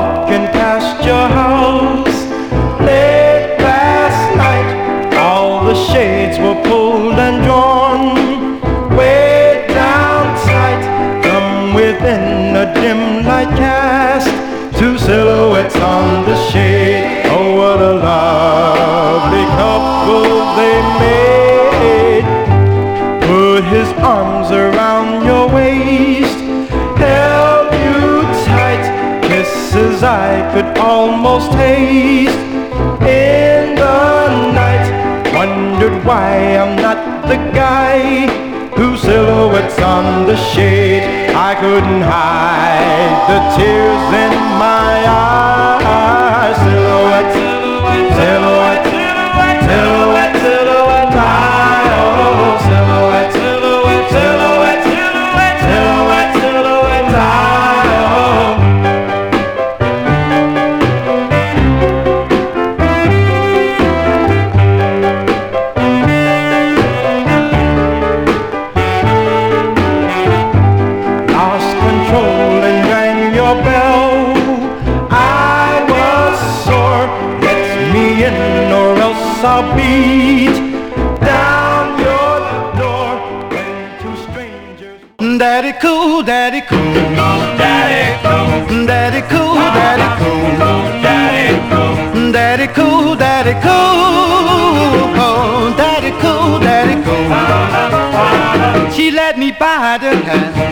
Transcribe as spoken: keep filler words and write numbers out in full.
walking past your house late last night. All the shades were pulled and drawn way down tight. From within a dim light cast two silhouettes on the shade. Oh, what a lovely couple they made. Put his arms around your waist, held you tight, kisses I could almost taste in the night. Wondered why I'm not the guy whose silhouette's on the shade. I couldn't hide the tears in my eyes. Silhouette, silhouette, silhouette, silhouette, silhouette, oh, silhouette, silhouette, silhouette, silhouette, silhouette, silhouette, oh. Lost control and rang your bell. I was sore. Let me in or else I'll beat down your door. When two strangers, daddy cool, daddy cool, daddy cool, daddy cool, daddy cool, daddy cool, daddy cool, daddy cool, daddy cool, daddy cool. She led me by the hand.